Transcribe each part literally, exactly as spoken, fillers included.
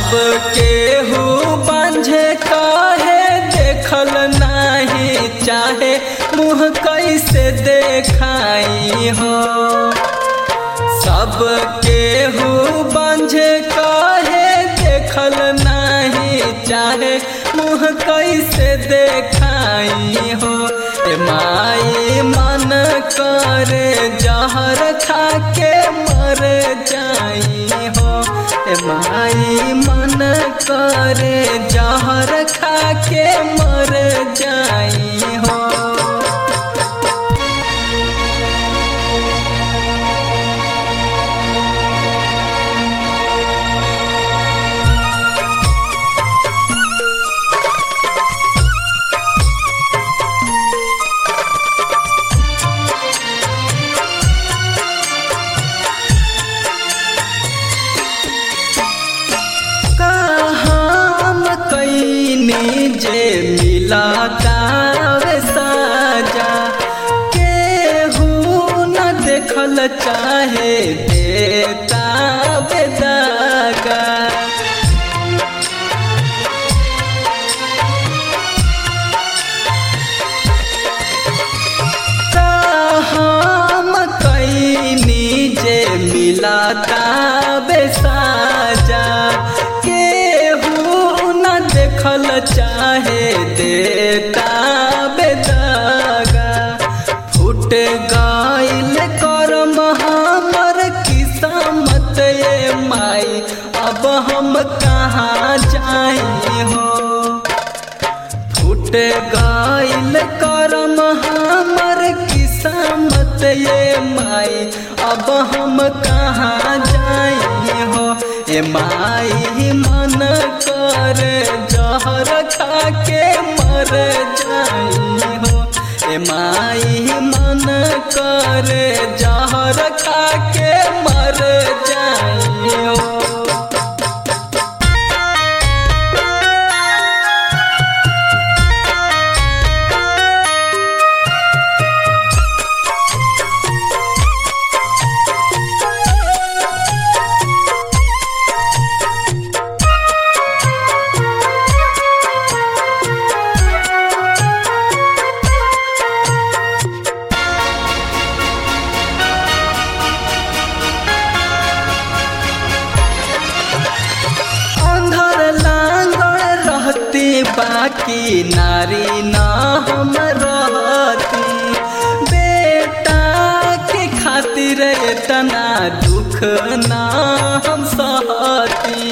सब केहू बांझे काहे देखल नहीं चाहे मुँह कैसे देखाई हो। सब केहू बांझे काहे देखल नहीं चाहे मुँह कैसे देखाई हो। ए माई मन करे जहर खा के मर जाई हो। ए माई मन करे जहर खा के मर जाई हो। जे मिला तावे साजा केहू न देखल चाहे देता बेदागा। हम कैनी जे मिला तावे साजा देखल चाहे देता बेदागा। फूट गइल करम हमर किस्मत ये माई अब हम कहाँ जाई हो। फूट गइल करम हमर किस्मत ये माई अब हम कहाँ जाई हो। ए माई मन कर जहर खा के मर जाई हो। ए माई मन कर जहर खा के मर जाई हो। बाकी नारी ना हम रहती बेटा के खातिर इतना दुख ना हम सहती।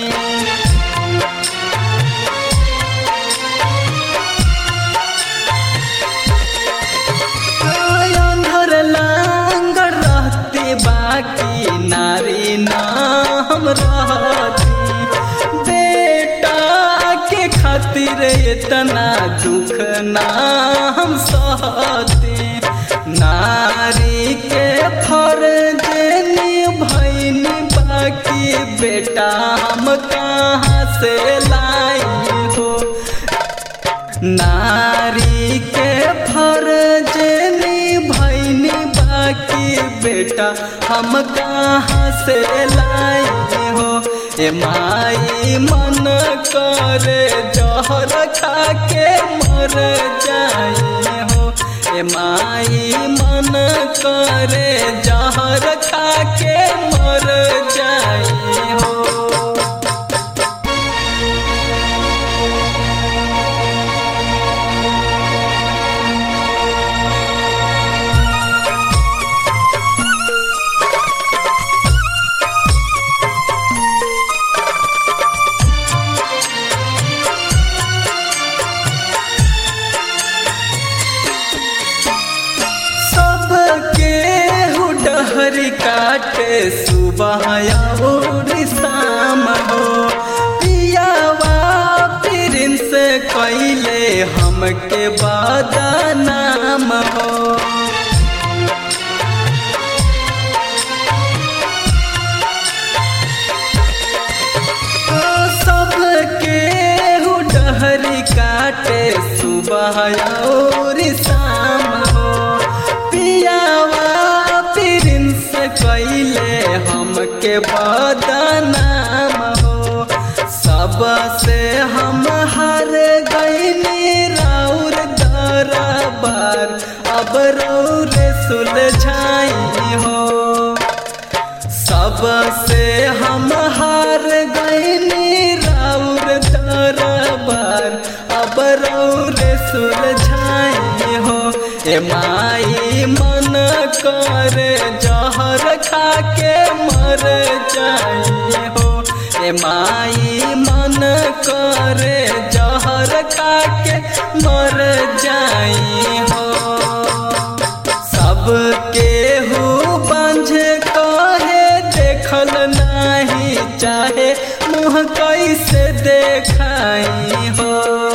अंधर लांगड़ रहती बाकी नारी ना हम रहती खातिर इतना दुख ना हम सहते। नारी के फर्ज निभैनी बाकी बेटा हम कहाँ से लाई हो। नारी के फर्ज निभैनी बाकी बेटा हम कहाँ से लाई हो। ए माई मन करे जहर खा के मर जाई हो। ए माई मन करे जहर खा के मर जाई हो। हरी काटे सुबह और शाम हो। पियावा प्रिंस कैले हमके बदनाम हो। सबके डहरी काटे सुबह और शाम हो। पियावा कैले हमके बदनाम हो। सब सबसे हम हार गईनी राउर दरबार, अब रौरे सुलझाई हो। सबसे हम हार गईनी राउर दरबार, अब रौरे सुलझाई हो। ए माई मन करे जहर खा के मर जाई हो। ए माई मन करे जहर खा के मर जाई हो। सबके हु बंझ कहे देखल नहीं चाहे, मुँह कैसे देखाई हो।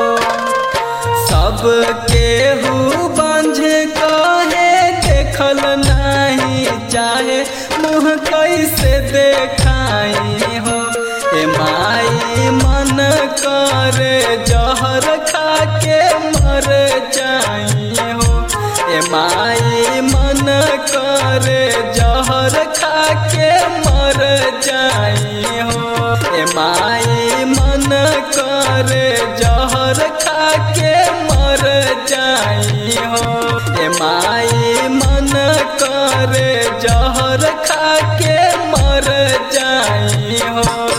सबके हु बंझ कहे देखल नहीं चाहे, मुँह कैसे देखाई हो। ए माई मन करे जहर खा के मर जाई हो। ए माई मन करे जहर खा के मर जाई हो। ए माई मन करे जहर खा के मर जाई हो। ए माई मन करे जहर खा के मर जाई हो।